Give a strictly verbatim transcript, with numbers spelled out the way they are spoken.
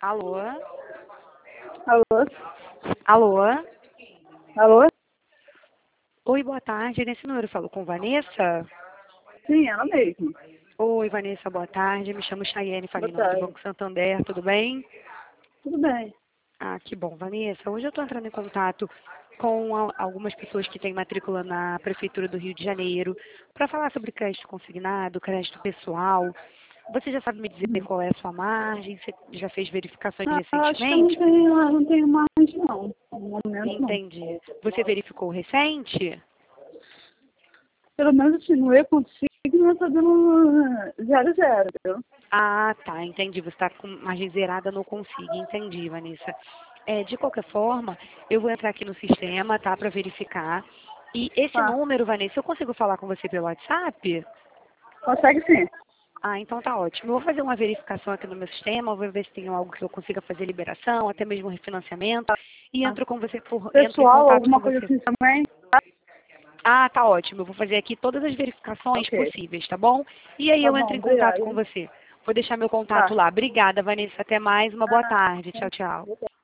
Alô? Alô? Alô? Alô? Oi, boa tarde. Nesse número eu falo com Vanessa? Sim, ela mesma. Oi, Vanessa, boa tarde. Me chamo Chayenne, falei Boa em nome do tarde. Banco Santander, tudo bem? Tudo bem. Ah, que bom, Vanessa. Hoje eu estou entrando em contato com a- algumas pessoas que têm matrícula na Prefeitura do Rio de Janeiro para falar sobre crédito consignado, crédito pessoal. Você já sabe me dizer Uhum. qual é a sua margem? Você já fez verificações Ah, eu acho que eu não recentemente? tenho, eu não tenho mais, não. No momento, não. Entendi. Você verificou recente? Pelo menos assim, no eu consigo, eu estou dando zero, zero, entendeu? Ah, tá, entendi. Você está com margem zerada, não consigo. Entendi, Vanessa. É, de qualquer forma, eu vou entrar aqui no sistema, tá, para verificar. E esse Tá. número, Vanessa, eu consigo falar com você pelo WhatsApp? Consegue sim. Ah, então tá ótimo. Eu vou fazer uma verificação aqui no meu sistema, vou ver se tem algo que eu consiga fazer liberação, até mesmo refinanciamento, e Tá. entro com você por, entro em Pessoal, contato alguma com coisa você. assim também? Tá? Ah, tá ótimo. Eu vou fazer aqui todas as verificações Ok. possíveis, tá bom? E aí Tá eu entro bom, em contato obrigada. com você. Vou deixar meu contato Tá. lá. Obrigada, Vanessa. Até mais. Uma boa Ah, tarde. Tchau, tchau. boa tarde.